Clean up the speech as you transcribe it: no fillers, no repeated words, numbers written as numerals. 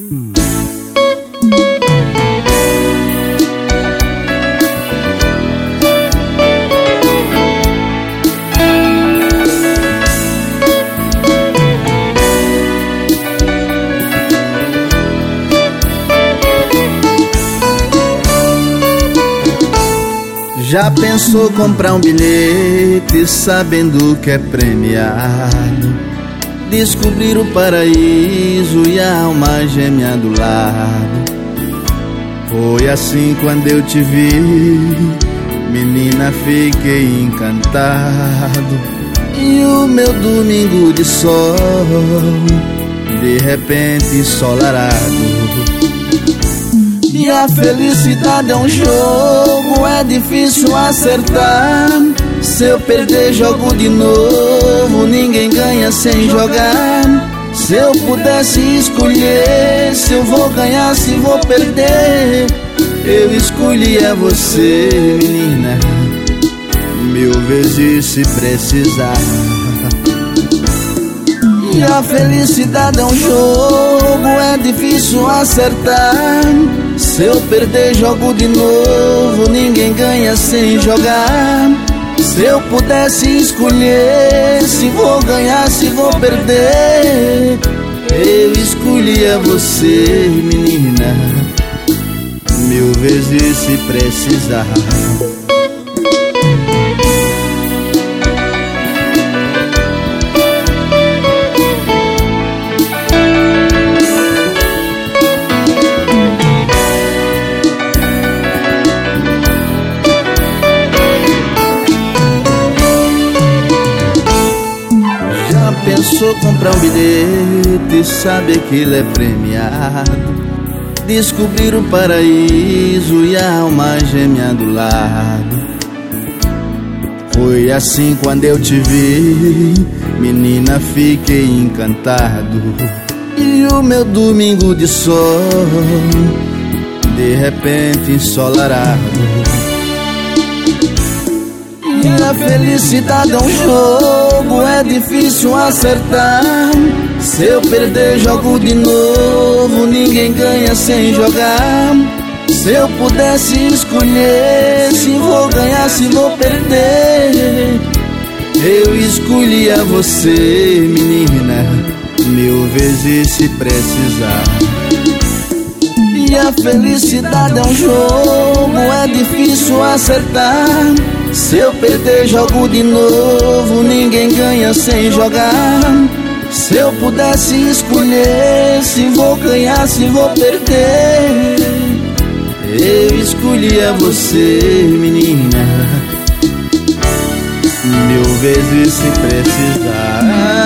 Já pensou comprar um bilhete sabendo que é premiado? Descobrir o paraíso e a alma gêmea do lado. Foi assim quando eu te vi, menina, fiquei encantado. E o meu domingo de sol, de repente ensolarado. E a felicidade é um jogo, é difícil acertar. Se eu perder, jogo de novo, ninguém ganha sem jogar. Se eu pudesse escolher, se eu vou ganhar, se vou perder, eu escolhia você, menina, 1000 vezes se precisar. E a felicidade é um jogo, é difícil acertar. Se eu perder, jogo de novo, ninguém ganha sem jogar. Se eu pudesse escolher, se vou ganhar, se vou perder, eu escolhia você, menina, 1000 vezes se precisar. Pensou comprar um bilhete, saber que ele é premiado? Descobrir o paraíso e a alma gêmea do lado. Foi assim quando eu te vi, menina, fiquei encantado. E o meu domingo de sol, de repente ensolarado. E a felicidade é um jogo, é difícil acertar. Se eu perder, jogo de novo, ninguém ganha sem jogar. Se eu pudesse escolher, se vou ganhar, se vou perder, eu escolhia você, menina, 1000 vezes se precisar. E a felicidade é um jogo, é difícil acertar. Se eu perder, jogo de novo, ninguém ganha sem jogar. Se eu pudesse escolher, se vou ganhar, se vou perder, eu escolhia você, menina, 1000 vezes se precisar.